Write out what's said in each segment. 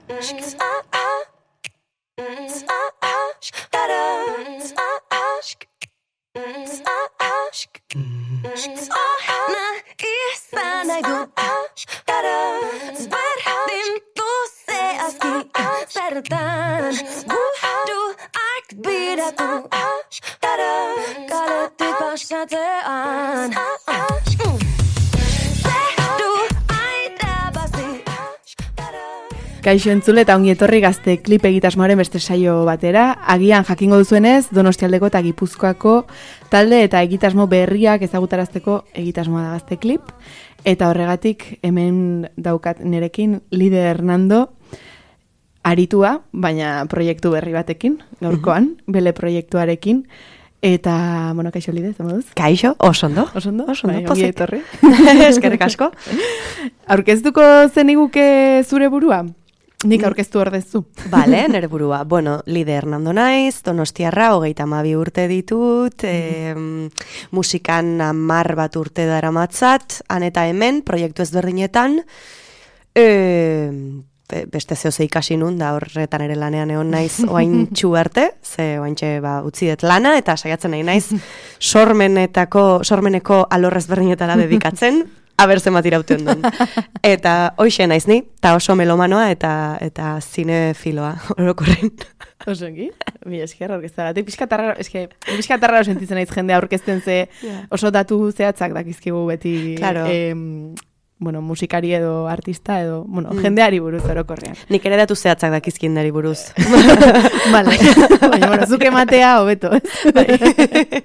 Izan nahi du berdin duze azki zertan buruak biratu kaletik pasatzean Kaixo entzule eta ongi etorri Gazte klip egitasmoaren beste saio batera. Agian jakingo duzuenez, Donostialdeko eta Gipuzkoako talde eta egitasmo berriak ezagutarazteko egitasmoa da Gazte klip. Eta horregatik hemen daukat nerekin Lider Hernando aritua, baina proiektu berri batekin, gaurkoan, bele proiektuarekin. Eta, bueno, kaixo Lider, zemoduz? Kaixo, osondo. Osondo, bai, ongi etorri. Eskerrik asko. Aurkeztuko zeniguke zure burua? Nik aurkeztu ordezu. Bale, nere burua. Bueno, Lider Hernando naiz, Donostiarra, 32 urte ditut, musikan 10 bat urte daramatzat, han eta hemen, proiektu ezberdinetan, beste zehoze ikasi nun, da horretan ere lanean egon naiz oaintxu arte, ze oaintxe utzi dut lana, eta saiatzen nahi naiz sormeneko alorrez berdinetara dedikatzen, aber zenbat iraute ondon. Eta hoxe naiz ni, eta oso melomanoa eta zinefiloa orokorren. Osongi, mi esker aurkeztagatik. Pixkatarra sentitzen naiz jende aurkezten ze oso datu zehatzak dakizkigu beti claro. Bueno, musikari edo artista edo, bueno, jendeari buruz orokorrean. Nik ere datu zehatzak dakizkindari buruz. Vale, baina, bueno, zuke matea hobeto, ez?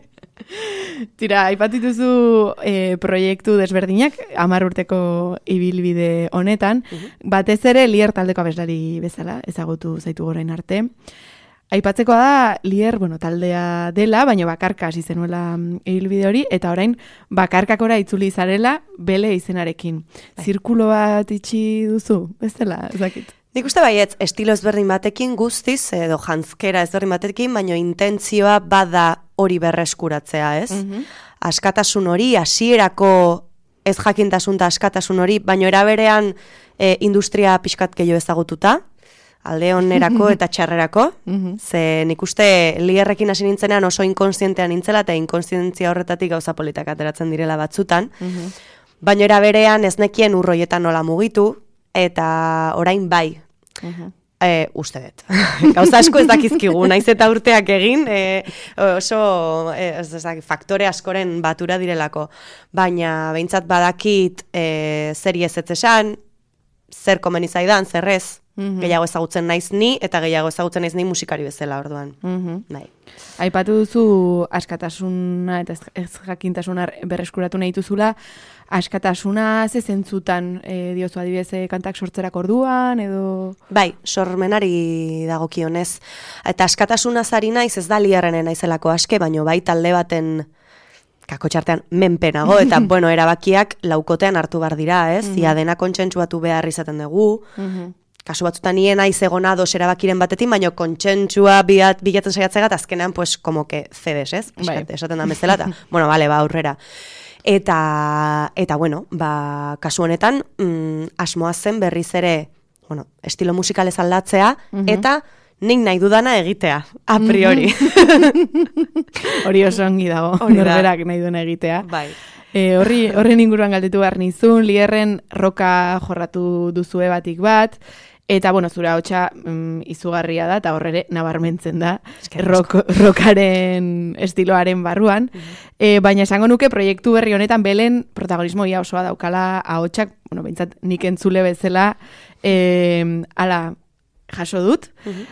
Tira, aipatituzu proiektu desberdinak, 10 urteko ibilbide honetan, batez ere Lier taldeko abeslari bezala, ezagutu zaitu gorain arte. Aipatzekoa da, Lier, bueno, taldea dela, baina bakarka hasi zenuela ibilbide hori, eta orain bakarkakora itzuli zarela bele izenarekin. Zirkulo bat itxi duzu, bezala, ezakit. Nik uste baietz, estilo ezberdin batekin guztiz, edo jantzkera ezberdin batekin, baina intentzioa bada hori berreskuratzea, ez? Askatasun hori, hasierako ez jakintasun eta askatasun hori, baina eraberean industria pixkat gehiago ezagututa, alde onerako eta txarrerako, ze nik uste Lierrekin hasi nintzenean oso inkonsientean nintzela, eta inkonsientzia horretatik gauza politak ateratzen direla batzutan, baina eraberean ez nekien urroietan nola mugitu, eta orain bai, uste dut. Gauza asko ez dakizkigu, naiz eta urteak egin, oso faktore askoren batura direlako. Baina behintzat badakit zeri ez esan, zer komeni zaidan, zer ez, gehiago ezagutzen naiz ni, eta gehiago ezagutzen naiz ni musikari bezala orduan. Bai. Aipatu duzu askatasuna eta ez jakintasuna berreskuratu nahi duzula, askatasuna ze zentzutan diozu adibidez kantak sortzerak orduan edo... Bai, sormenari dagokionez. Eta askatasuna zari naiz ez da Lierrenen naizelako aske, baino bai talde baten kakotxartean menpenago, eta bueno, erabakiak laukotean hartu bar dira, ez? Ia dena kontsentsuatu behar izaten dugu, kasu batzutan nien naiz egona dos erabakiren batetin, baina kontsentsua bilatzen saiatzegat, azkenean, pues, como que cedes, ez? Esaten da bezala, eta, bueno, vale, ba, aurrera. Eta bueno, ba, kasu honetan, asmoa zen berriz ere, bueno, estilo musikalez aldatzea, eta nik nahi dudana egitea, a priori. Hori oso ongi dago, norberak nahi duena egitea. Bai. Horren inguruan galdetu behar nizun, Lierren roka jorratu duzue batik bat, eta, bueno, zure ahotsa izugarria da, eta horre nabarmentzen da, rokaren estiloaren barruan. Baina esango nuke proiektu berri honetan belen protagonismo ia osoa daukala ahotsak, bueno, behintzat nik entzule bezala, ala jaso dut.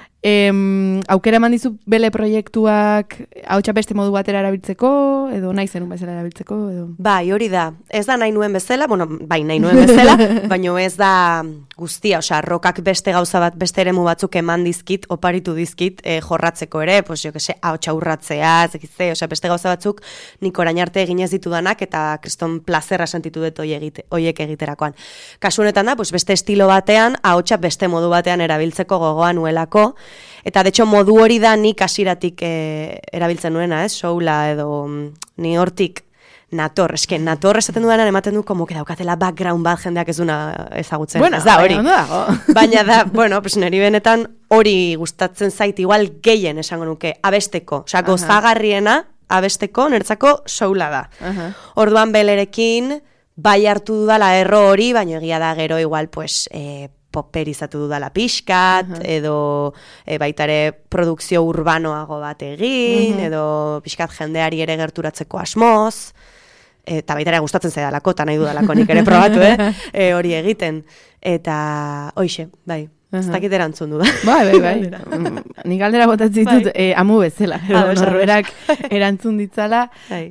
Aukera eman dizu bele proiektuak ahotsa beste modu batera erabiltzeko, edo nahi zenun bezala erabiltzeko, edo... Bai, hori da. Ez da nahi nuen bezala, bueno, bai, nahi nuen bezala, baina ez da guztia, osea, rokak beste gauza bat, beste eremu batzuk eman dizkit, oparitu dizkit, jorratzeko ere, pues, jo que se, ahotsa urratzea, zekitze, osea, beste gauza batzuk nik orain arte eginez ditudanak, eta kriston plazerra sentitu dut hoiek egiterakoan. Kasu honetan da, pues, beste estilo batean, ahotsa beste modu batean erabiltzeko gogoa nuelako, eta de hecho modu hori da nik hasiratik erabiltzen nuena, soula edo ni hortik nator esaten dudanan ematen du como que daukatela background bat jendeak ez duna ezagutzen. Bueno, ez da hori. ondo dago. Baina da, bueno, pues niri benetan hori gustatzen zait igual gehien esango nuke abesteko. Osea, gozagarriena abesteko nertzako soula da. Orduan belerekin bai hartu dudala erro hori, baina egia da gero igual pues poperizatu dudala pixkat, edo baitare produkzio urbanoago bat egin, edo pixkat jendeari ere gerturatzeko asmoz, eta baitare gustatzen zaidalako, eta nahi dudalako nik ere probatu, hori egiten. Eta hoixe, bai. Ez dakit erantzun duda. Bai. Nik galdera botatzen ditut amu bezala. Norberak erantzun ditzala.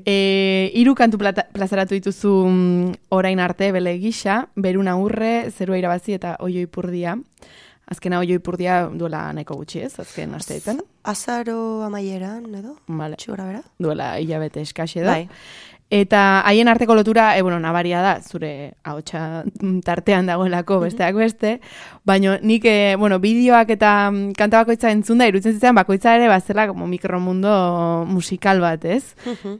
3 kantu plazaratu dituzu orain arte bele gisa, Beruna urre, Zerua irabazi eta Oio ipurdia. Azkena Oio ipurdia duela nahiko gutxi ez, azken asteetan. Azaro amaieran, edo? Vale. Txura bera? Duela hilabete eskaxe da. Bai. Eta haien arteko lotura, nabaria da, zure ahotsa tartean dagoelako besteak beste, baina nik, bideoak eta kanta bakoitza entzunda, irutzen zitzen bakoitza ere bazela como mikromundo musikal bat, ez?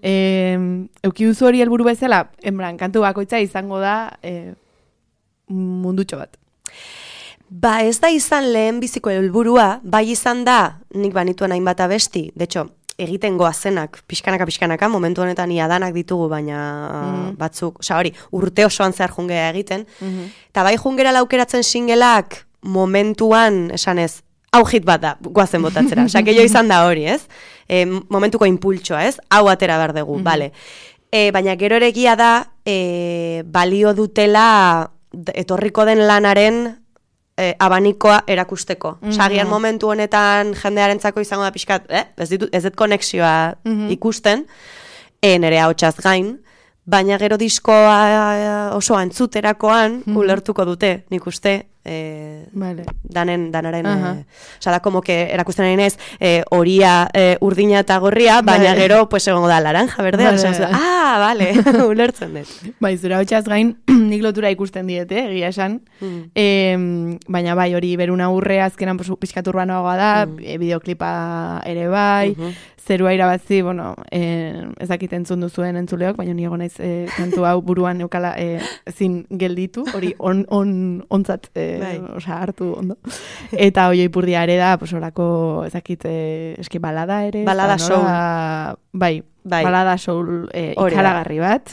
Euki duzu hori helburu bezala, kantu bakoitza izango da mundutxo bat. Ba, ez da izan lehen biziko helburua, bai izan da, nik banituen hainbat abesti, de hecho, egiten goazenak, pixkanaka, momentu honetan iadanak ditugu, baina batzuk, hori, urte osoan zehar jungea egiten, eta bai jungera laukeratzen singelak momentuan, esanez, hit bat da, goazen botatzera, gehiago izan da hori, ez? Momentuko impultsoa, ez? Hau atera behar dugu, bale. Baina gero ere egia da, balio dutela etorriko den lanaren abanikoa erakusteko. Agian momentu honetan jendearentzako izango da pixkat, ez dut konexioa ikusten, nire ahotsaz gain, baina gero diskoa osoa entzuterakoan ulertuko dute, nik uste, danaren, da, como que erakusten ari nez, horia urdina eta gorria, baina gero, pues, egongo da, laranja, berdea, bale, ulertzen dut. Bai, zura hotxaz gain, nik lotura ikusten diete, egia esan, baina bai, hori Beruna urre azkenan pixkat urbanoagoa da, bideoklipa ere bai, Zerua irabazi, ez dakit entzun duzuen entzuleok, baina niego naiz kantu hau buruan eukala ezin gelditu, hori ontzat hartu ondo. Eta Oio ipurdia ere da, orako ez dakit eski balada ere. Balada soul. Bai, balada soul ikaragarri bat.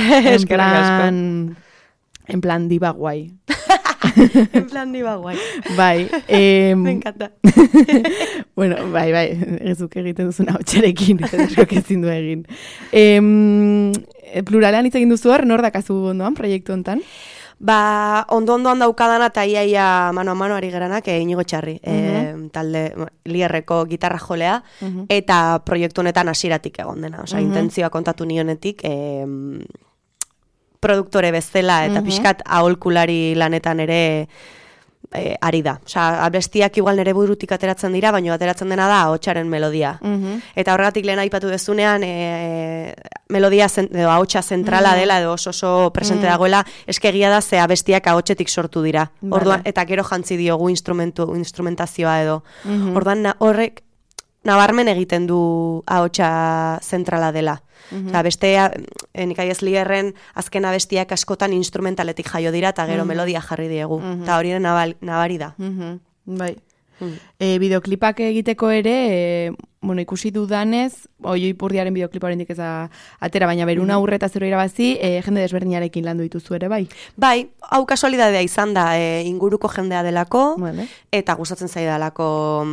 En plan diva guai. En plan diva guai. Bai. Me encanta. Bai, ezuk egiten duzun hautsarekin, esko ezin du egin. Pluralean hitz egin duzu hor, nor dakazu ondoan proiektu hontan? Ba, ondo-ondoan daukadana eta iaia mano a mano ari geranak Inigo Txarri, talde Lierreko gitarra jolea, eta proiektu honetan hasieratik egon dena. Osa, intentzioa kontatu nionetik, produktore bezala eta pixkat aholkulari lanetan ere ari da. Osa, abestiak igual nere burutik ateratzen dira, baina ateratzen dena da ahotsaren melodia. Eta horregatik lehen aipatu dezunean, melodia edo ahotsa zentrala dela, edo oso presente dagoela, eskegia da ze abestiak ahotsetik sortu dira. Orduan, eta gero jantzi diogu instrumentazioa edo. Orduan, horrek nabarmen egiten du ahotsa zentrala dela. Bestea, nik aiez Lierren azken abestiak askotan instrumentaletik jaio dira eta gero melodia jarri diegu. Eta hori nabari da. Bai. Bideoklipak egiteko ere, ikusi dudanez, Oio ipurdiaren bideoklipa oraindik ez da atera, baina Beruna urre eta Zerua irabazi, jende desberdinarekin landu dituzu ere, bai? Bai, hau kasualidadea izan da, inguruko jendea delako, eta gustatzen zaidalako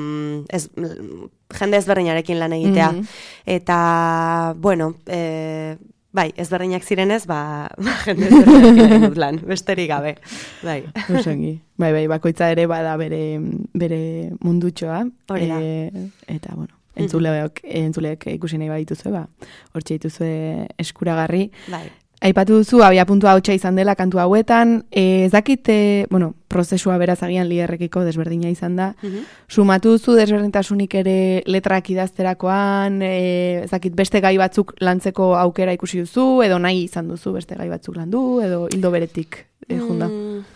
jende ezberdinarekin lan egitea. Eta, bai, ezberdinak zirenez, jende ezberdinak dut lan, besterik gabe. Bai. Bai, bakoitza ere bada bere mundutxoa. Hori da. Eta, entzuleak ikusi nahi badituzue, hortxe dituzue eskuragarri. Bai. Aipatu duzu, abiapuntua hautsa izan dela kantu hauetan, ez dakit, prozesua beraz agian Lierrekiko desberdina izan da, sumatu duzu desberdintasunik ere letrak idazterakoan, ez dakit beste gai batzuk lantzeko aukera ikusi duzu, edo nahi izan duzu beste gai batzuk landu, edo hildo beretik junda?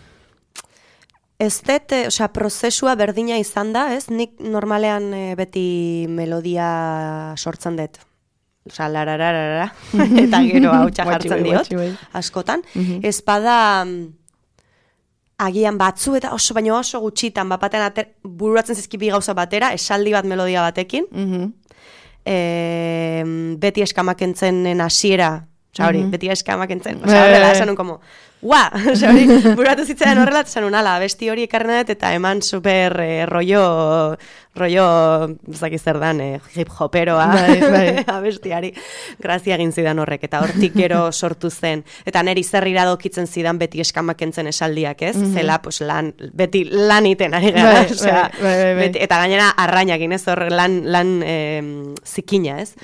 Ez dut, prozesua berdina izan da, ez? Nik normalean beti melodia sortzen dut. Osa, larararara, eta gero hau jartzen diot, askotan. Ez bada, agian batzu eta baino oso gutxitan, bapatean bururatzen zizkipi gauza batera, esaldi bat melodia batekin, beti eskamakentzenen hasiera, hori, beti eskamakentzen, horrela, esan nun como, hori, bururatu zitzen horrela, esan nun, ala, besti hori ekarren dut, eta eman super rollo, zaki zer dan, hip-hoperoa, abestiari, grazia egin zidan horrek, eta hortik gero sortu zen, eta neri zer iradokitzen zidan beti eskamakentzen esaldiak, ez? Zela, pues, beti lan iten ari gara, eta gainera arrainakin, ez? Hor lan zikina, ez?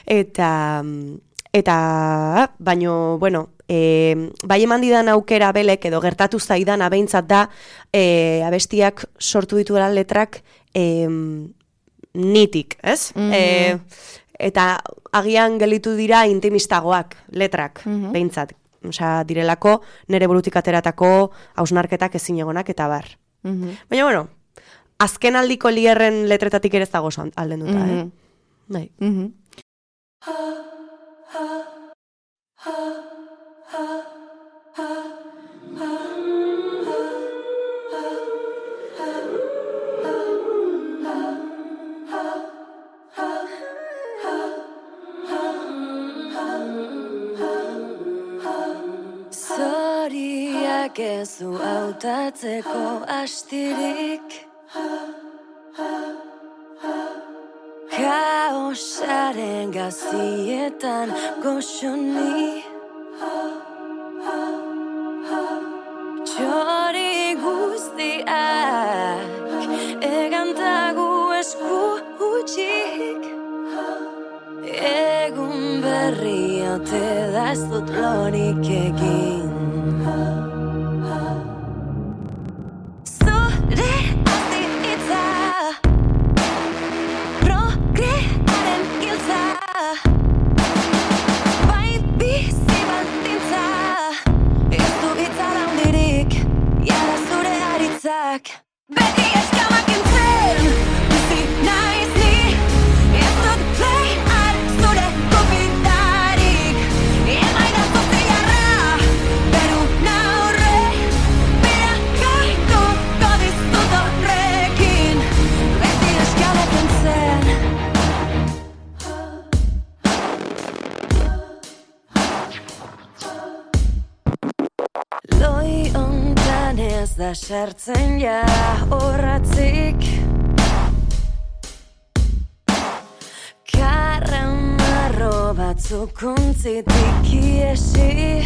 Eta, baino, bueno, bai eman didan aukera belek, edo gertatu zaidan abeintzat da, abestiak sortu dituela letrak nitik, ez? Eta agian gelitu dira intimistagoak letrak, behintzat. Osea, direlako, nere burutik ateratako hausnarketak ezinegonak eta bar. Baina, bueno, azken aldiko lierren letretatik ere ez dago alden duta, Bai. Zoriak ez du hautatzeko astirik, kaosaren gazietan goxoni, txori guztiak egantagu esku utxik, egun berri ote da ez dut lorik egin. Zure azitza, progrearen giltza, bai bizi baldintza, ez du itzara hundirik, jara zure aritzak. Beti eskamakentzen, bizi naiz ni, ez dut behar zure kopidarik, emaida zoziarra, beru naurre, berakaitu kodiztut horrekin, beti eskamakentzen. Loi ontan ez da sartzen ja horratzik, karamarro batzuk untzitik iesi,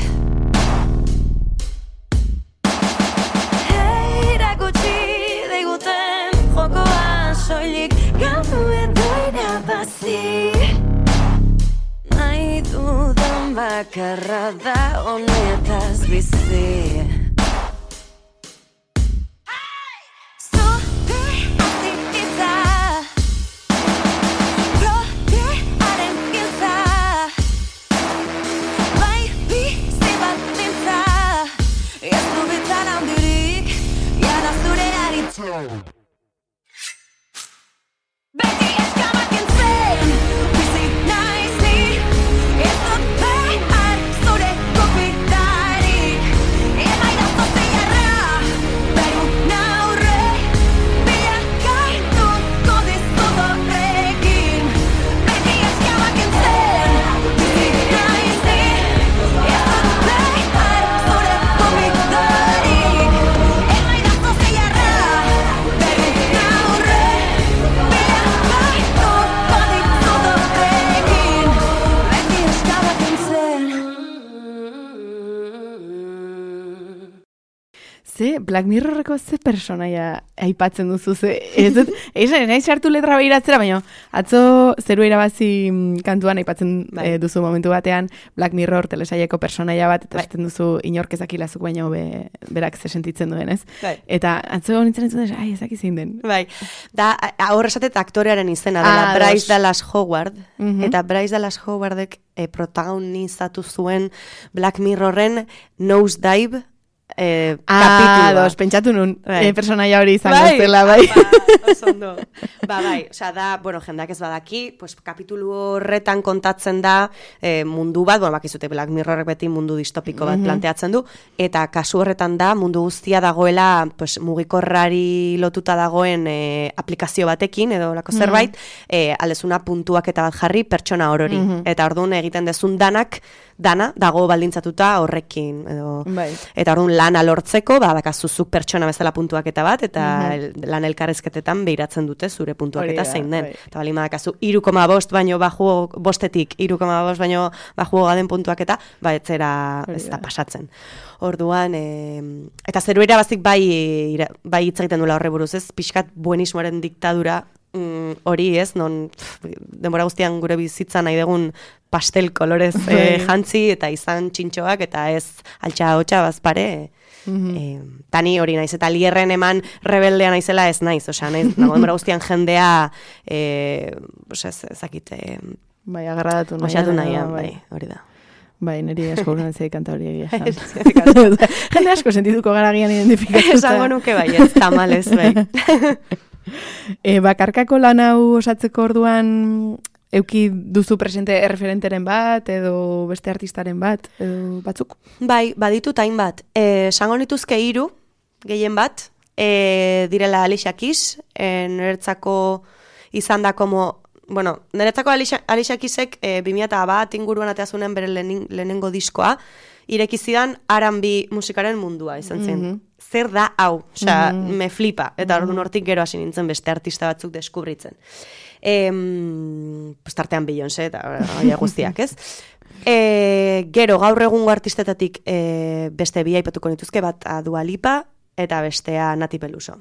erakutsi diguten jokoan soilik galdu edo irabazi. Nahi dudan bakarra da honetaz bizi. Zure azitza, progrearen giltza, bai bizi baldintza, ez du bitzara hundirik, jada zure aritza. Beti eskamakentzen, bizi naiz ni, ez dut behar zure kopidarik, emaida zoziarra, beru naurre, bilakaitu kodiztut horrekin, beti eskamakentzen, bizi naiz ni, ez dut behar zure kopidarik, emaida zoziarra, beru naurre, bilakaitu kodiztut horrekin, beti eskamakentzen. Ze, Black Mirrorreko ze personaia aipatzen duzu, ze, ez dut, nahi sartu letra behiratzera, baina atzo zeru irabazi kantuan aipatzen duzu momentu batean Black Mirror telesaieko personaia bat, eta esaten duzu inork ezakilazuk baina berak ze sentitzen duen, ez? Eta atzo nintzen entzuten, ezaki zein den. Bai, da, hor esatet aktorearen izena dela, Bryce Dallas Howard, eta Bryce Dallas Howardek protagonizatu zuen Black Mirrorren Nosedive kapitulua. Pentsatu nun, Bai. personaia hori izango zela, bai. Oso ondo. Bai, osea, da, bueno, jendeak ez badaki, pues, kapitulu horretan kontatzen da mundu bat, bueno, bakizute Black Mirrorrek beti mundu distopiko bat planteatzen du, eta kasu horretan da, mundu guztia dagoela, pues, mugikorrari lotuta dagoen aplikazio batekin, edo lako zerbait, aldezuna puntuak eta bat jarri pertsona orori. Eta orduan egiten dezun dana dago baldintzatuta horrekin. Eta orduan lana lortzeko, dakazuzuk pertsona bezala puntuak eta bat, eta lan elkarrezketetan behiratzen dute zure puntuak eta zein den. Eta bali madakazu, 3,5 baino bostetik, 3,5 baino bajuo gaden puntuak eta, ez da pasatzen. Orduan, eta zeru irabazik bai hitz egiten duela horre buruz, ez? Pixkat buenismoaren diktadura hori, ez? Non denbora guztian gure bizitza nahi dugun pastel kolorez jantzi eta izan txintxoak eta ez altxa-hotxa bazpare. Tani hori naiz, eta lierren eman rebeldea naizela ez naiz, osea, nago denbora guztian jendea ezakit bai, agarradatu nahian, bai, hori da. Bai, niri asko gurean zei kanta hori egia esan. Jende asko sentituko garagian identifikatuta. Esango nuke bai, ez tamalez, bai. Bakarkako lan hau osatzeko orduan euki duzu presente erreferenteren bat, edo beste artistaren bat, edo batzuk? Bai, baditut hainbat. Esango nituzke 3, gehien bat, direla Alicia Keys, niretzako izan da bueno, niretzako Alicia Keysek 2001 inguruan ateazunen bere lehenengo diskoa, irekizidan R&B musikaren mundua izan zen. Zer da hau, osea, me flipa, eta orduan hortik gero hasi nintzen beste artista batzuk deskubritzen. Tartean Beyoncé eta guztiak, ez? Gero, gaur egungo artistetatik beste bi aipatuko nituzke, bat Dua Lipa eta bestea Nati Peluso.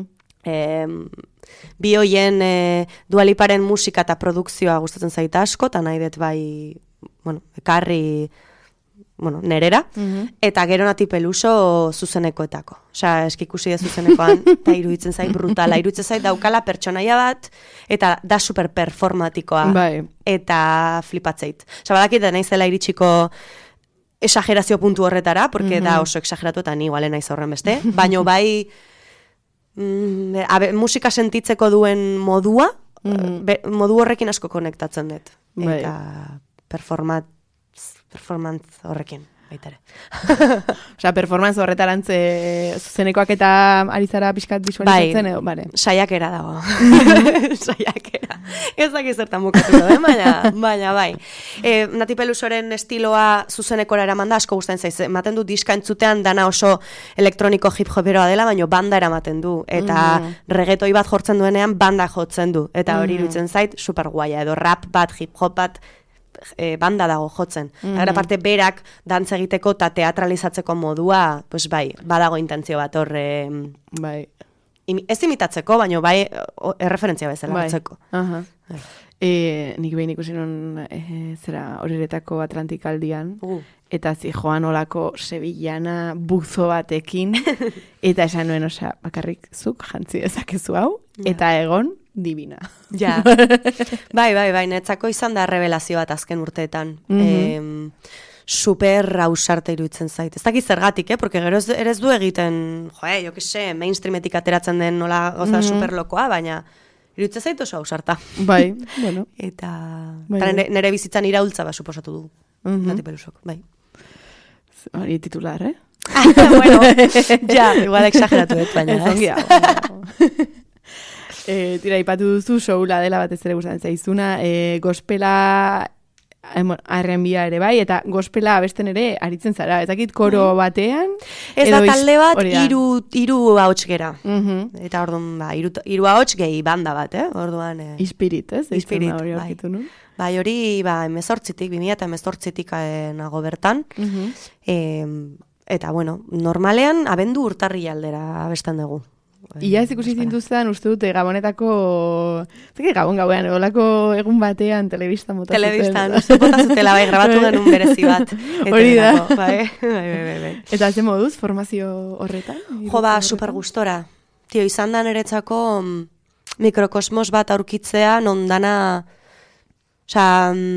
Bi hoien Dua Liparen musika eta produkzioa gustatzen zaita asko, eta nahi dut bai, ekarri nerera, eta gero Nati Peluso zuzenekoetako. Osea, eskikusi da zuzenekoan, eta iruditzen zait brutala, iruditzen zait daukala pertsonaia bat, eta da super performatikoa, eta flipatzeit. Osea, badakit da naizela iritsiko exagerazio puntu horretara, porque da oso exageratu eta ni igualen naiz horren beste, baino bai musika sentitzeko duen modua, modu horrekin asko konektatzen dut. Eta performance horrekin, baitare. Osea, performance horretarantze zuzenekoak eta ari zara pixkat visualizatzen, edo? Bai, saiakera dago. Saiakera. Ez dakiz zertan bukatuko, baina bai. Nati Pelusoren estiloa zuzenekora eraman da, asko gustatzen zaiz. Ematen du diska entzutean dana oso elektroniko hip-hoperoa dela, baina banda eramaten du. Eta reggaetoi bat jortzen duenean banda jotzen du. Eta hori iruditzen zait, super guaia. Edo rap bat, hip-hop bat, banda dago jotzen. Gara parte berak dantza egiteko eta teatralizatzeko modua, pues bai, badago intentzio bat hor ez imitatzeko, baina bai erreferentzia bezala hartzeko. Nik behin ikusi non zera horiretako Atlantikaldian, eta zijoan olako sevillana buzo batekin, eta esan nuen, osea, bakarrik zuk jantzi ezakezu hau, eta egon divina. Ja. Bai, netzako izan da revelazio bat azken urteetan. Super ausarte iruditzen zait. Ez dakiz zergatik, porque gero ere ez du egiten, jo que se, mainstreametik ateratzen den nola goza super lokoa, baina iruditzen zait oso ausarta. Bai, bueno. Eta nere bizitzan iraultza ba suposatu du. Nati Pelusok, bai. Hori titular, Bueno, ja, igual exageratu baina. Ez ongia. Tira, ipatu duzu, soula dela batez ere gustatzen zaizuna, gospela R&B-a ere bai, eta gospela abesten ere aritzen zara. Ezakit koro batean? Ez da talde bat, hiru ahots gera. Eta orduan, hiru ahots gehi banda bat, orduan... Ispirit, ez? Ispirit, bai. Bai, hori, 2018-tik nago bertan. Eta, bueno, normalean, abendu urtarri aldera abesten dugu. Ia ez ikusi zintuzten, uste dute, Gabonetako... Zeke Gabon gauean, olako egun batean, telebistan bota zuten. Telebistan, uste bota zutela, bai, grabatu genuen berezi bat. Hori da. Bai. Eta ze moduz, formazio horretan? Jo, super gustora. Tio, izan da niretzako mikrokosmos bat aurkitzea, non dana... Osa,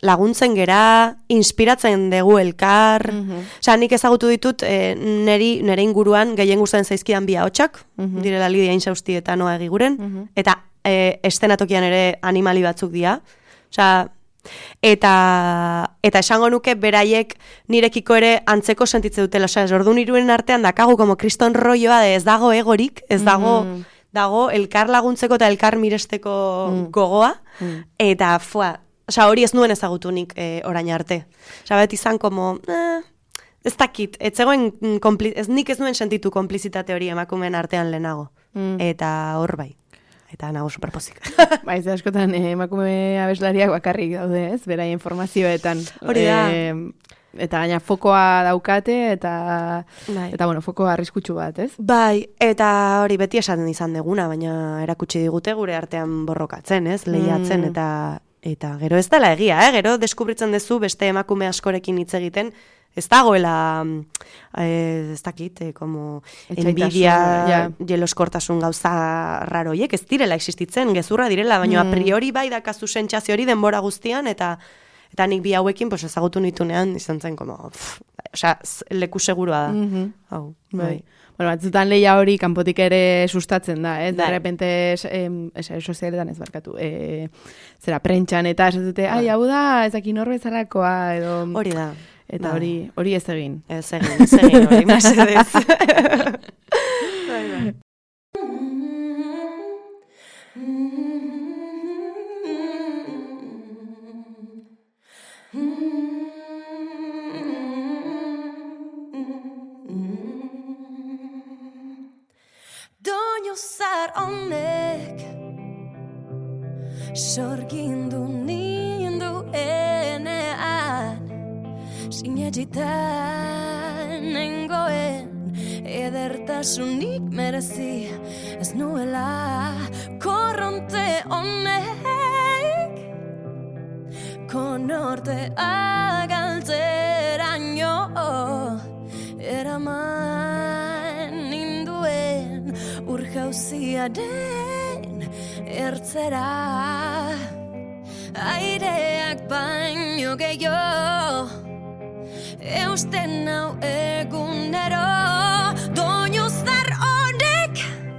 laguntzen gera, inspiratzen dugu elkar. Osea, nik ezagutu ditut nere inguruan gehien gustatzen zaizkidan bi ahotsak, direla Lidia Insausti eta Noa Egiguren, eta estenatokian ere animali batzuk dira. Osea, eta esango nuke beraiek nirekiko ere antzeko sentitze dutela. Osea, orduan hiruen artean dakagu como kriston rolloa ez dago egorik, ez dago elkar laguntzeko eta elkar miresteko gogoa, eta osea, hori ez nuen ezagutu nik orain arte. Osea, beti izan como, ez dakit, nik ez nuen sentitu konplizitate hori emakumeen artean lehenago. Eta hor bai. Eta nago superpozik. Baiz, askotan emakume abeslariak bakarrik daude, ez? Beraien informazioetan. Hori da. Eta gaina fokoa daukate, eta bueno, fokoa arriskutsu bat, ez? Bai, eta hori beti esaten izan deguna, baina erakutsi digute gure artean borrokatzen, ez? Lehiatzen, eta gero ez dela egia, gero deskubritzen duzu beste emakume askorekin hitz egiten, ez dagoela, ez dakit, como envidia, jeloskortasun gauza raroiek, ez direla existitzen, gezurra direla, baina a priori bai dakazu sentsazio hori denbora guztian, eta nik bi hauekin ezagutu nitunean, izan zen, osea, leku seguroa da. Hau, bai. Bueno, batzutan lehia hori kanpotik ere sustatzen da, ez? De repente, sozialetan ez barkatu, zera, prentxan eta esatute, hau da, ez daki norbezarakoa, edo... Hori da. Eta hori ez egin. Ez egin hori, mesedez. Bai. Doinu zar honek sorgindu nindu enean sinegitan nengoen edertasunik merezi ez nuela korronte honek konorte agaltzeraino eraman ninduen urjauziaren ertzera aireak baino gehiago eusten hau egunero doinu zar honek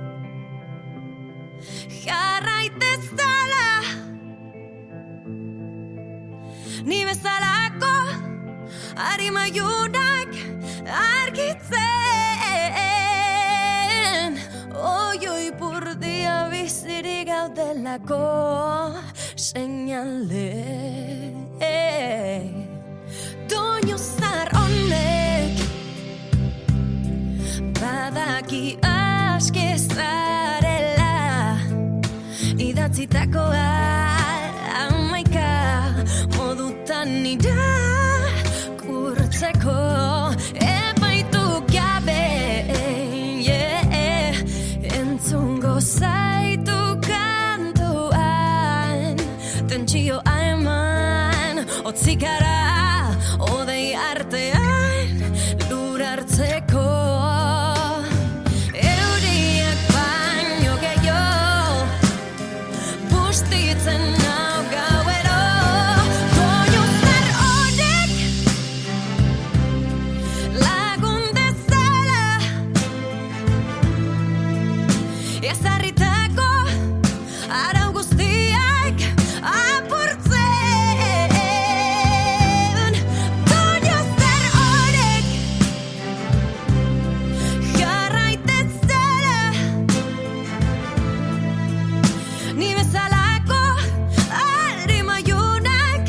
jarraitezala ni bezalako harimaiunak argitzen oioi purdia bizirik gaudelako seinale doinu zar honek badaki aske zarela idatzitakoa amaika modutan irakurtzeko epaitu gabe entzungo zaitu kantuan tentsioa eman otzikara odei artean lur hartzeko euriak baino gehiago bustitzen nau gauero doinu zar honek lagun dezala ezarritako arau guztiak apurtzen doinu zar honek jarraitezala ni bezalako harimaiunak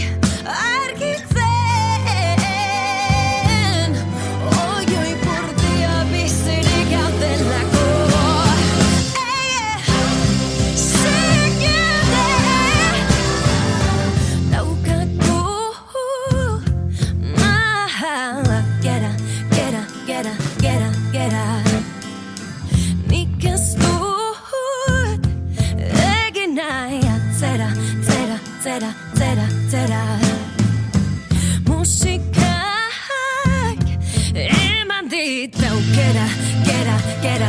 argitzen oioi purdia bizirik gaudelako nik ez dut egin nahi atzera musikak eman dit aukera gera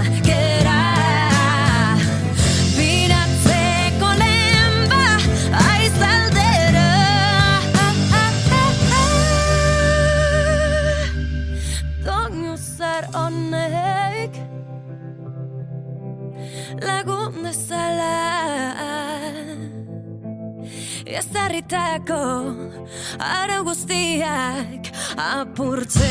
biratzeko lehen ba aizaldera ezarritako arau guztiak apurtzen.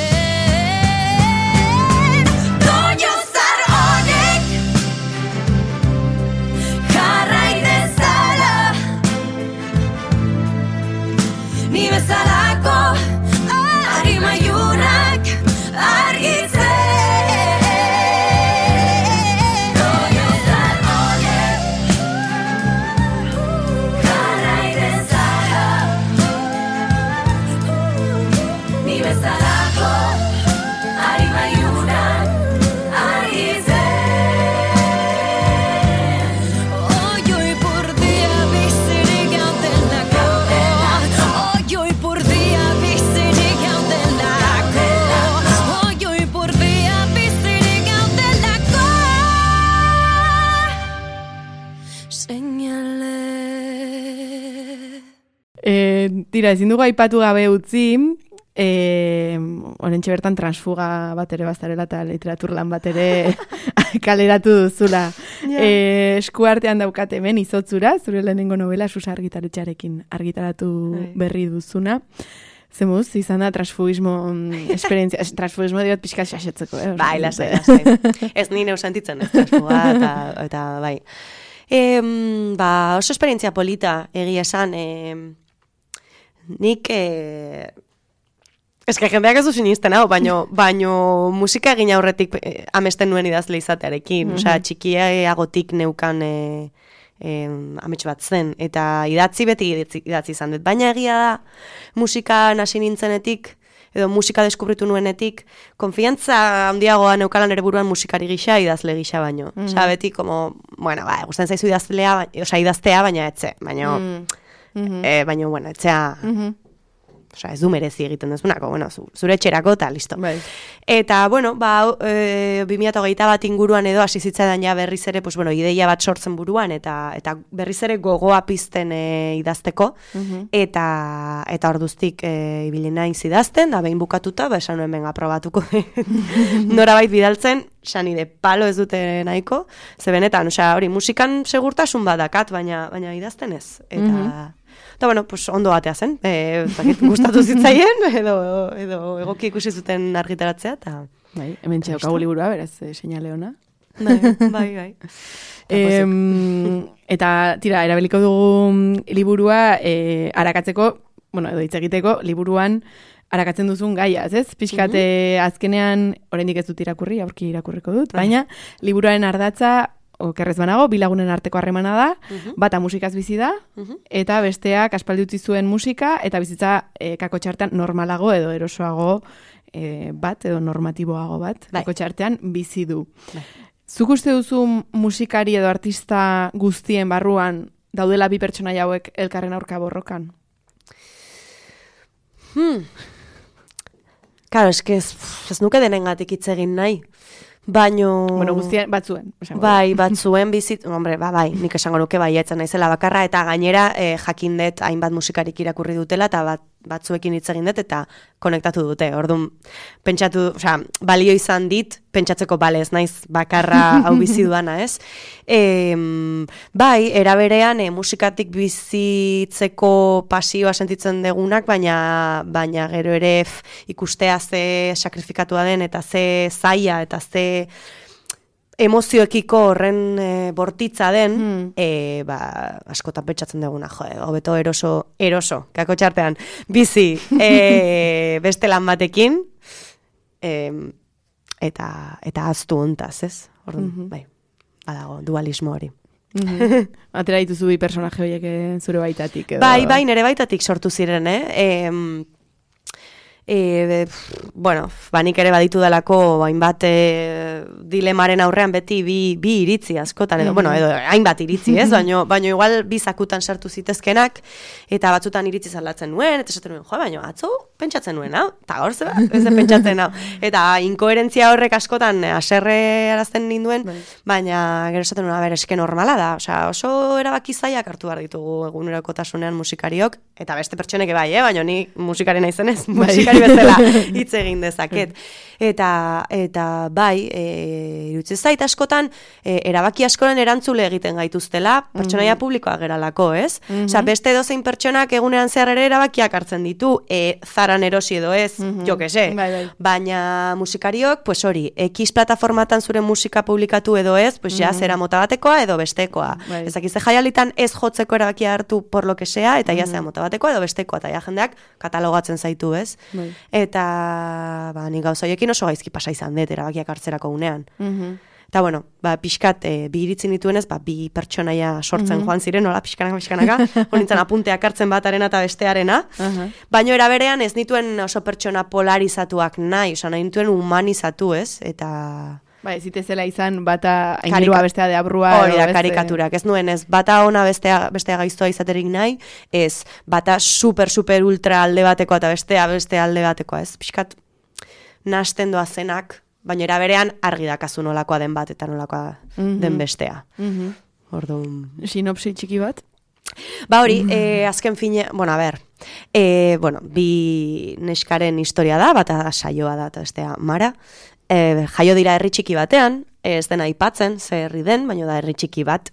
Doinu zar honek jarrai dezala, ni bezalako arima ilunak argitzen. Tira, ezin dugu aipatu gabe utzi, orentxe bertan transfuga bat ere bazarela eta literaturlan bat ere kaleratu duzula. Eskuartean daukat hemen izotzura, zure lehenengo novela Susa argitaletxearekin argitaratu berri duzuna. Zemuz, izan da transfugismo esperientzia, transfugismo diot pixka xaxetzeko, Bai, lasai. Ez nire usentitzen ez transfuga eta bai. Oso esperientzia polita, egia esan, nik eske jendeak ez du sinisten hau, baino musika egin aurretik amesten nuen idazle izatearekin, osea, txikiagotik neukan amets bat zen, eta idatzi beti idatzi izan dut, baina egia da musika hasi nintzenetik, edo musika deskubritu nuenetik, konfiantza handiagoa neukalan ere buruan musikari gisa, idazle gisa baino. Osea, beti, bueno, gustatzen zaizu idaztea, baina etxe, baino, bueno, etxea, osea, ez du merezi egiten duzunako, bueno, zure etxerako eta listo. Bai. Eta, bueno, 2021 inguruan edo hasi zitzaidan ja berriz ere, pues, bueno, ideia bat sortzen buruan, eta berriz ere gogoa pizten idazteko, eta orduztik ibili naiz idazten, da behin bukatuta, esan nuen benga probatuko norabait bidaltzen, sanide palo ez dute nahiko, ze benetan, osea, hori musikan segurtasun badakat, baina idazten ez, eta bueno, pues ondo batea zen, gustatu zitzaien, edo egoki ikusi zuten argitaratzea, eta... Bai, hemen txeokagu liburua, beraz, seinale ona. Bai. Eta, tira, erabiliko dugu liburua arakatzeko, bueno, edo hitz egiteko, liburuan arakatzen duzun gaiaz, ez? Pixkate azkenean, oraindik ez dut irakurri, aurki irakurriko dut, baina liburuaren ardatza, okerrez banago, bilagunen arteko harremana da, bata musikaz bizi da, eta besteak aspaldi utzi zuen musika, eta bizitza kakotxartean normalago edo erosoago bat, edo normatiboago bat, kakotxartean bizi du. Zuk uste duzu musikari edo artista guztien barruan daudela bi pertsonaia hauek elkarren aurka borrokan? Claro, eske ez nuke denengatik hitz egin nahi. Bueno, guztien, batzuen. Bai, batzuen bizit, bai, nik esango nuke baiatzen naizela bakarra, eta gainera jakindet hainbat musikarik irakurri dutela, eta batzuekin hitz egin dut, eta konektatu dute. Orduan, pentsatu, balio izan dit, pentsatzeko bale ez naiz bakarra hau bizi duana, ez? Bai, eraberean musikatik bizitzeko pasioa sentitzen degunak, baina gero ere ikustea ze sakrifikatua den, eta ze zaila, eta ze emozioekiko horren bortitza den, askotan pentsatzen duguna, hobeto eroso, kakotxartean, bizi beste lan batekin, eta aztu hontaz, ez? Orduan, bai, badago, dualismo hori. Atera dituzu bi personaje horiek zure baitatik, edo? Bai, nire baitatik sortu ziren, bueno, nik ere baditu dalako hainbat dilemaren aurrean beti bi iritzi askotan, edo hainbat iritzi, ez? Baina igual bi zakutan sartu zitezkenak, eta batzutan iritzi zaldatzen nuen, eta esaten nuen, baina atzo pentsatzen nuen, hau? Eta hor zeba, ez da pentsatzen, hau? Eta inkoherentzia horrek askotan aserre arazten ninduen, baina gero esaten nuen, eske normala da, oso erabaki zailak hartu behar ditugu egunerokotasunean musikariok, eta beste pertsonek bai, baina ni musikari naizenez, musikari bezala hitz egin dezaket. Eta bai, iruditzen zait askotan, erabaki askoren erantzule egiten gaituztela, pertsonaia publikoa geralako, ez? Osea, beste edozein pertsonak egunean zehar ere erabakiak hartzen ditu, zaran erosi edo ez, jo que se. Baina musikariok, pues hori, X plataformatan zure musika publikatu edo ez, pues ja, zera mota batekoa edo bestekoa. Ezakize jaialitan ez jotzeko erabakia hartu por lo que sea, eta ja zera mota batekoa edo bestekoa, eta ja jendeak katalogatzen zaitu, ez? Eta, nik gauza hoiekin oso gaizki pasa izan dut erabakiak hartzerako unean. Eta bueno, pixkat, bi iritzin dituenez, bi pertsonaia sortzen joan ziren, nola, pixkanaka, honintzen apunteak hartzen batarena eta bestearena, baina eraberean ez nituen oso pertsona polarizatuak nahi, oso nahi nituen humanizatu, ez? Eta... ez zitezela izan bata aingerua bestea de abrua. Hori da, karikaturak, ez nuen, ez bata ona bestea gaiztoa izaterik nahi, ez bata super ultra alde batekoa eta beste alde batekoa, ez? Pixkat, nahasten doa zenak, baina eraberean argi dakazu nolakoa den bat eta nolakoa den bestea. Orduan... Sinopsi txiki bat? Ba hori, azken fine, bi neskaren historia da, bata saioa da eta bestea Mara, jaio dira herri txiki batean, ez dena aipatzen, ze herri den, baina da herri txiki bat,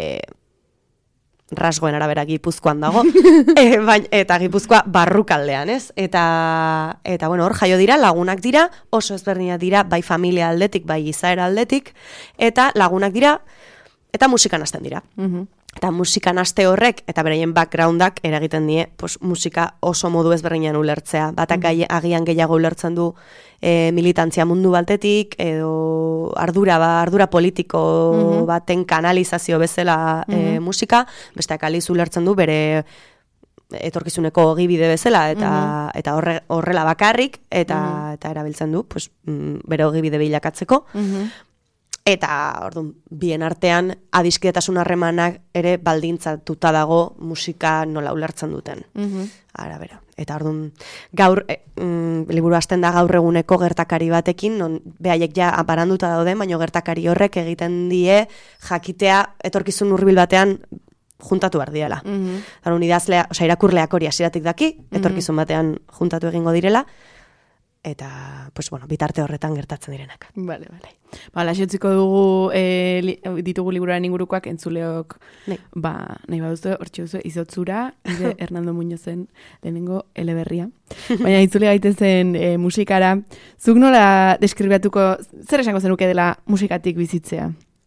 rasgoen arabera Gipuzkoan dago, eta Gipuzkoa barrukaldean, ez? Eta bueno, hor jaio dira, lagunak dira, oso ezberdinak dira, bai familia aldetik, bai izaera aldetik, eta lagunak dira, eta musikan hasten dira. Eta musikan haste horrek, eta beraien backgroundak eragiten die, musika oso modu ezberdinan ulertzea. Batak agian gehiago ulertzen du militantzia mundu baltetik, edo ardura politiko baten kanalizazio bezala musika, besteak aliz ulertzen du bere etorkizuneko ogibide bezala, eta horrela bakarrik, eta erabiltzen du, bere ogibide bilakatzeko. Eta, orduan, bien artean, adiskidetasun harremanak ere baldintzatuta dago musika nola ulertzen duten. Arabera. Eta, orduan, gaur, liburu hasten da gaur eguneko gertakari batekin, non behaiek ja aparanduta dauden, baina gertakari horrek egiten die jakitea etorkizun hurbil batean juntatu behar diela. Orduan, idazlea, irakurleak hori hasieratik daki, etorkizun batean juntatu egingo direla, eta, bitarte horretan gertatzen direnak. Bale. Lasiotziko dugu ditugu liburuaren ingurukoak entzuleok, nahi baduzue, hortxe duzu, izotzura, Hernando Muñozen lehenengo eleberria. Baina itzule gaitezen musikara, zuk nola deskribatuko, zer esango zenuke dela musikatik bizitzea?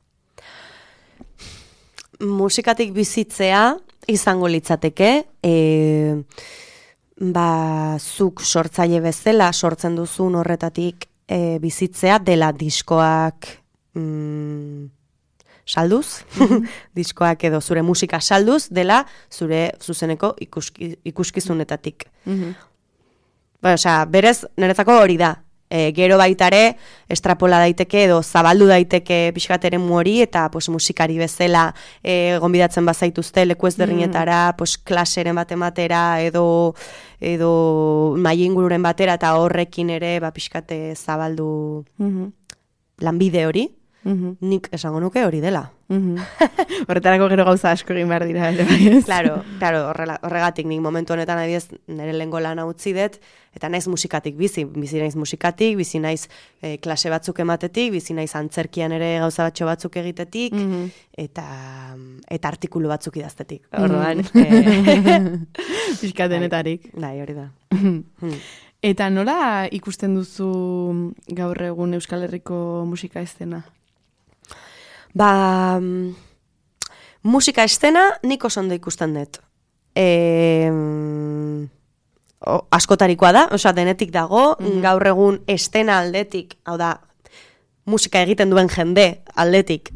Musikatik bizitzea izango litzateke, zuk sortzaile bezala sortzen duzun horretatik bizitzea dela diskoak salduz, diskoak edo zure musika salduz, dela zure zuzeneko ikuskizunetatik. Berez, niretzako hori da. Gero baitare, estrapola daiteke edo zabaldu daiteke pixkateren hori eta musikari bezala gonbidatzen bazaituzte leku ezberdinetara, klaseren batematera edo maileingururen batera eta horrekin ere pixkate zabaldu lanbide hori. Nik esango nuke hori dela. Horretarako gero gauza asko egin behar dira. Claro, horregatik nik momentu honetan adiez nire lehengo lana utzi dut, eta naiz musikatik bizi naiz musikatik, bizi naiz klase batzuk ematetik, bizi naiz antzerkian ere gauza batxo batzuk egitetik, eta artikulu batzuk idaztetik. Orduan, pixkatenetarik. Bai, hori da. Eta nola ikusten duzu gaur egun Euskal Herriko musika estena? Musika estena nik oso ondo ikusten dut. Askotarikoa da, denetik dago, gaur egun estena aldetik, hau da, musika egiten duen jende aldetik,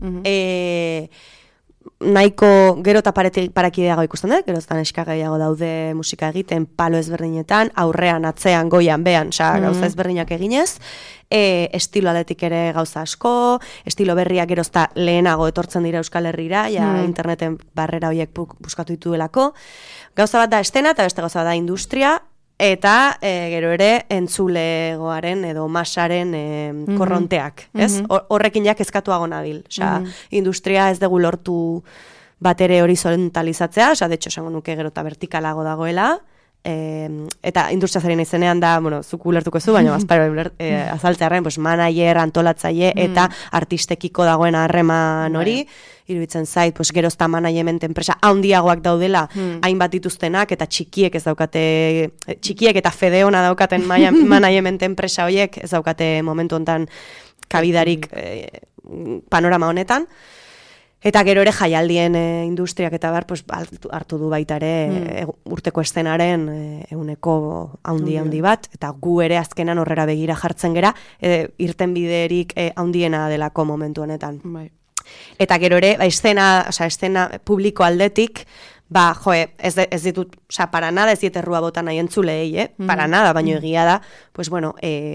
nahiko gero eta parakideago ikusten dut, gero eta neskagaiago daude musika egiten palo ezberdinetan, aurrean, atzean, goian, behan, gauza ezberdinak eginez, estilo aldetik ere gauza asko, estilo berriak gero eta lehenago etortzen dira Euskal Herrira, interneten barrera horiek buskatu dituelako. Gauza bat da estena eta beste gauza bat da industria, eta gero ere entzulegoaren edo masaren korronteak, ez? Horrekin jak ezkatuago nabil. Industria ez dugu lortu bat ere horizontalizatzea, de hecho esango nuke gero eta vertikalago dagoela, eta industria zari naizenean da, bueno, zuk ulertuko zu, baina azaltzearen, pues, manager, antolatzaile, eta artistekiko dagoen harreman hori, iruditzen zait, pues, gerozta management enpresa handiagoak daudela, hainbat dituztenak, eta txikiek ez daukate, txikiek eta fedeona daukaten management enpresa horiek ez daukate momentu hontan kabidarik panorama honetan. Eta gero ere jaialdien industriak eta pues, hartu du baita ere urteko eszenaren euneko handi bat, eta gu ere azkenan horrera begira jartzen gera, irten biderik handiena delako momentu honetan. Bai. Eta gero ere, escena publiko aldetik, ez ditut, para nada ez diet errua botan nahi entzulei, para nada, baino egia da, pues bueno,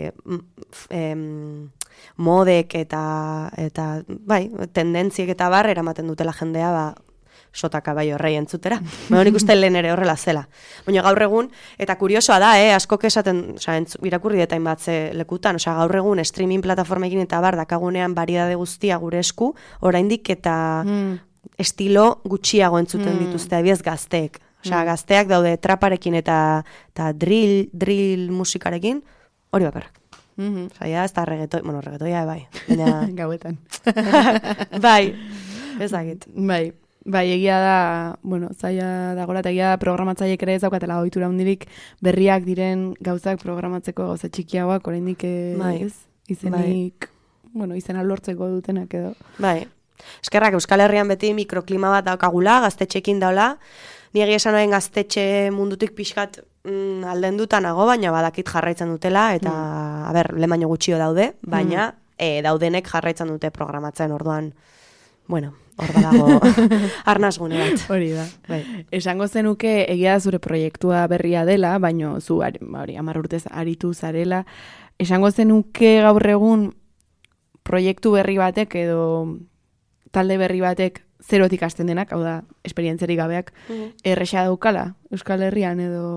modek eta bai, tendentziek eta bar eramaten dutela jendea, sotaka bai horrei entzutera. Baina nik uste lehen ere horrela zela. Baina gaur egun, eta kuriosoa da, askok esaten, irakurri detain bat lekutan, gaur egun streaming plataformekin eta bar dakagunean variedade guztia gure esku, oraindik eta estilo gutxiago entzuten dituzte adibidez gazteek. Gazteak daude traparekin eta drill musikarekin, hori bakarrak. Ja, ez da reggaetoia bai. Gauetan. Bai, ezagit. Bai, egia da, zaila dagoela, eta egia da programatzaileek ere ez daukatela ohitura handirik berriak diren gauzak programatzeko gauza txikiagoak, oraindik ez, izenik, izena lortzeko dutenak edo. Bai, eskerrak Euskal Herrian beti mikroklima bat daukagula, gaztetxeekin daula, nire esan noen gaztetxe mundutik pixkat aldenduta nago, baina badakit jarraitzen dutela, eta, lehen baino gutxio daude, baina daudenek jarraitzen dute programatzen orduan, hor dago arnazgune bat. Hori da. Esango zenuke egia da zure proiektua berria dela, baino zu 10 urtez aritu zarela. Esango zenuke gaur egun proiektu berri batek edo talde berri batek zerotik hasten denak, hau da, esperientziarik gabeak, erresa daukala Euskal Herrian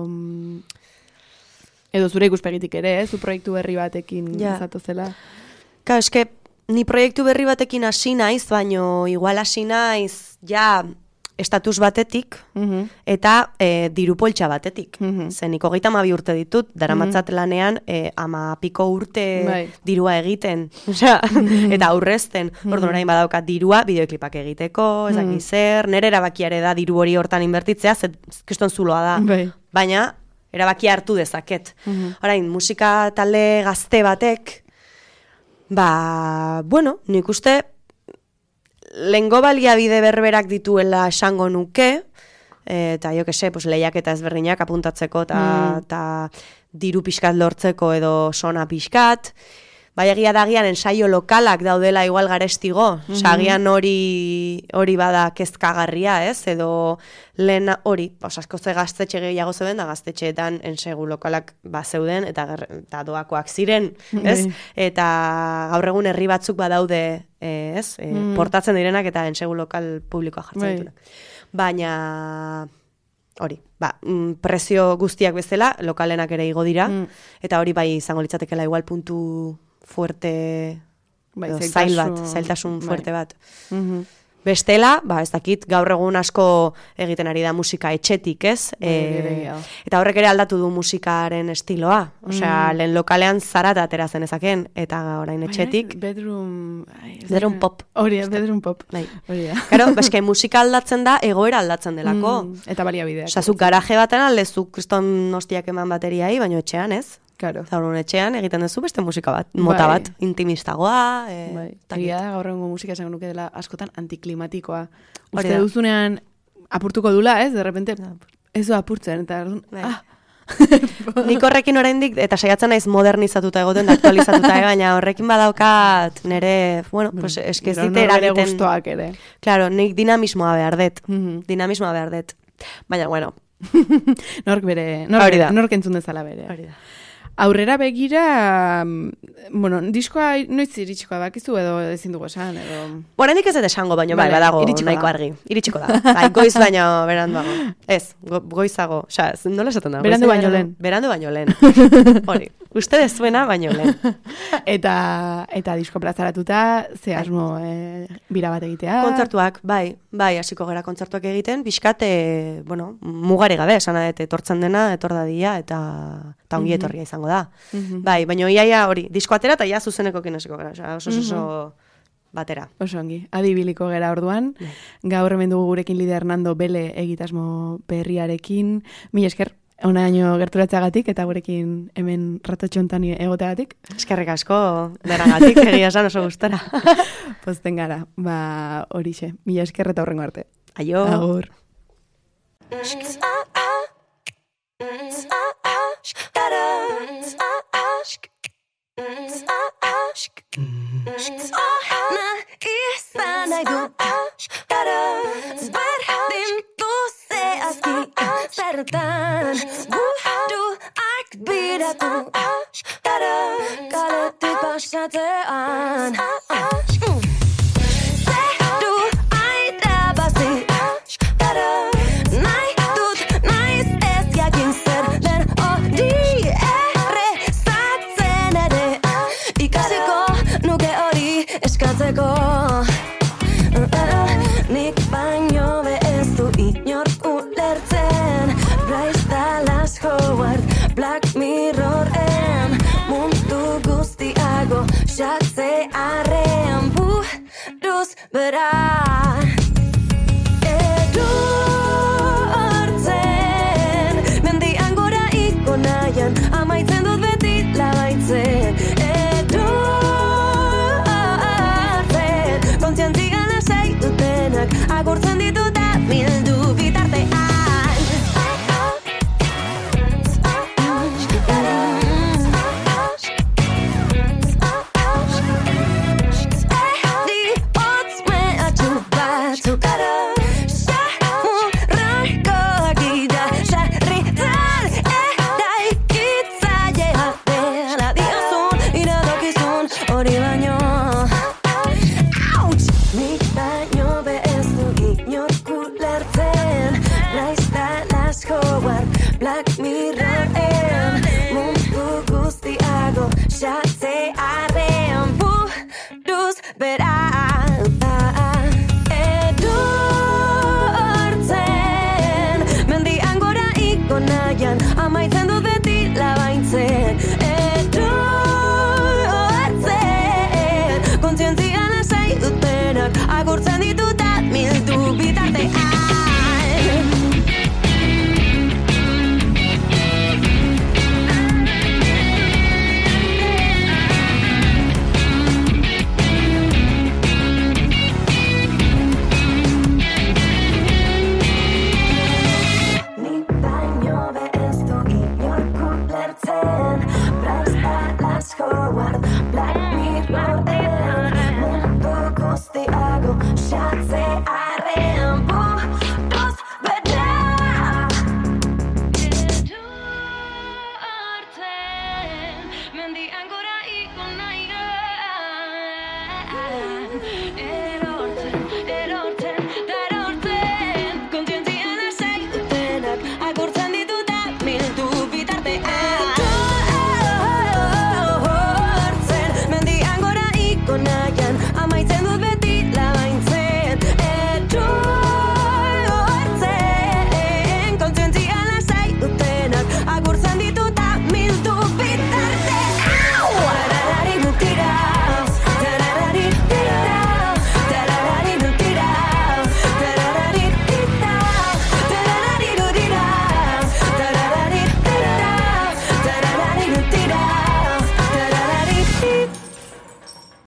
edo zure ikuspegitik ere, zu proiektu berri batekin zatozela. Ka, eske, ni proiektu berri batekin hasi naiz, baino igual hasi naiz ja estatus batetik eta diru poltsa batetik. Nik 32 urte ditut, daramatzat lanean 10 urte dirua egiten, eta aurrezten. Orduan orain badaukat dirua bideoklipak egiteko, ezaki zer, nire erabakiare da diru hori hortan inbertitzea, kriston zuloa da. Baina erabakia hartu dezaket. Orain, musika talde gazte batek nik uste lehengo baliabide berberak dituela esango nuke, eta jo kese, lehiaketa ezberdinak apuntatzeko eta diru pixkat lortzeko edo sona pixkat, bai egia dagian ensaio lokalak daudela igual garestigo, agian hori bada kezkagarria, ez? Edo lehen hori, asko ze gaztetxe gehiago zeuden, da gaztetxeetan ensegu lokalak zeuden, eta doakoak ziren, ez? Eta gaur egun herri batzuk badaude, ez? Portatzen direnak eta ensegu lokal publikoa jartzen ditunak. Baina hori, prezio guztiak bezala, lokalenak ere igo dira, eta hori bai izango litzatekela igual puntu fuerte, zailtasun fuerte bat. Bestela, ez dakit, gaur egun asko egiten ari da musika etxetik, ez? Eta horrek ere aldatu du musikaren estiloa. Osea, lehen lokalean zarata atera zen ezaken, eta orain etxetik. Bedroom pop. Hori, bedroom pop. Karo, eske musika aldatzen da, egoera aldatzen delako. Eta baliabideak. Osea, zuk garaje baten aldezu kriston hostiak eman bateriai, baino etxean, ez? Claro. Zaurun etxean egiten duzu beste musika bat, mota bat, intimistagoa. Egia da, gaur egungo musika esango nuke dela askotan antiklimatikoa. Uste duzunean apurtuko dula, ez? De repente, ez du apurtzen, eta nik horrekin oraindik, eta saiatzen naiz modernizatuta egoten, aktualizatuta, baina horrekin badaukat nire, pues eskizite eragiten. Nire gustoak ere. Claro, nik dinamismoa behar dut. Baina, nork entzun dezala bere. Hori da. Aurrera begira, diskoa noiz iritsiko bakizu edo ezin dugu esan, edo... Oraindik ez dut esango, baino badago nahiko argi. Iritsiko da. Goiz baino beranduago. Ez, goizago. Nola esaten da? Berandu baino lehen. Berandu baino lehen. Hori. Uste dezuena, baino lehen. eta disko plazaratuta, ze asmo bira bat egitea. Kontzertuak, bai, hasiko gara kontzertuak egiten, pixkat, mugare gabe, esan adet, etortzen dena, etor dadia, eta ongi etorria izango da. Bai, baina iaia hori, disko atera, eta ia zuzeneko kinesiko gara, oso batera. Oso ongi, adibiliko gera orduan. Gaur hemen dugu gurekin Lidia Hernando Bele egitasmo berriarekin. Mila esker, onaino gerturatzeagatik eta gurekin hemen ratotxontan egoteagatik. Eskerrik asko, deragatik, egia esan oso gustora. Pozten gara, horixe. Mila esker eta horrengo arte. Aio. Agur. Izan nahi du berdin duzeazki zertan buruak biratu kaletik pasatzean